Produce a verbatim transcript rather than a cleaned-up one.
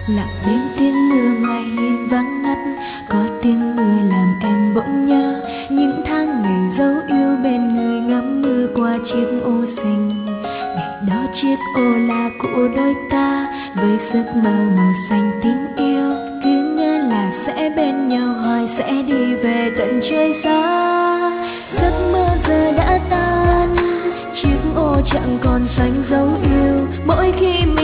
Lặng đêm tiếng mưa ngoài hiên vắng ngắt, có tiếng mưa làm em bỗng nhớ những tháng ngày dấu yêu bên người, ngắm mưa qua chiếc ô xinh. Ngày đó chiếc ô là của đôi ta, với giấc mơ màu xanh tình yêu, cứ ngỡ là sẽ bên nhau hoài, sẽ đi về tận trời xa. Giấc mơ giờ đã tan, chiếc ô chẳng còn xanh dấu yêu, mỗi khi